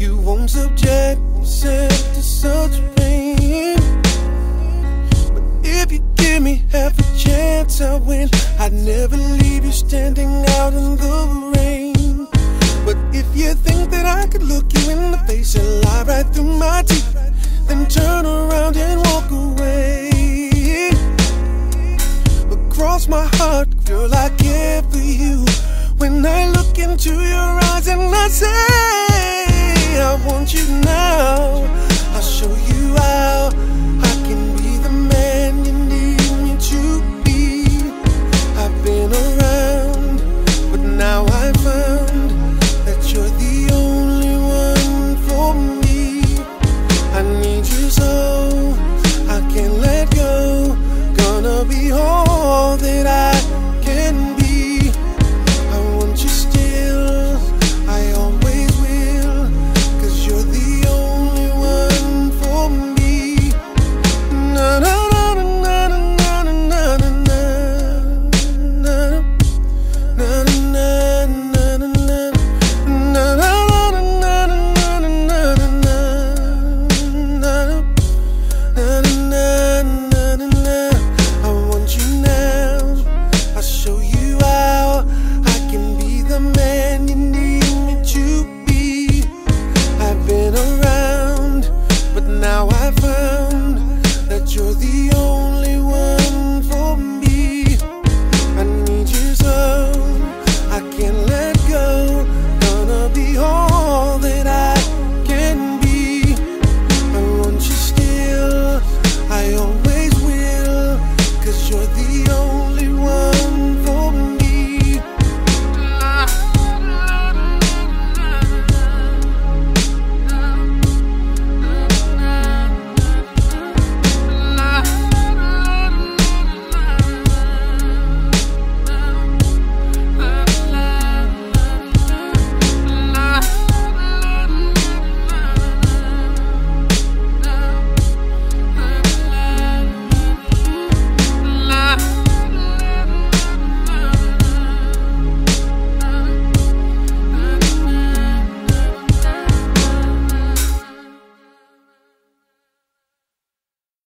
You won't subject yourself to such pain. But if you give me half a chance, I win. I'd never leave you standing out in the rain. But if you think that I could look you in the face and lie right through my teeth, then turn around and walk away. But cross my heart, girl, I care for you. When I look into your eyes and I say I want you now, I'll show you how I can be the man you need me to be. I've been around, but now I found that you're the only one for me. I need you so I can't let go. Gonna be all that I can be. I want you still, I always will, 'cause you're the only one for me. Na na na na na na na na na na na na na. I want you now, I'll show you how I can be the man you need me to be. I've been around, but now I've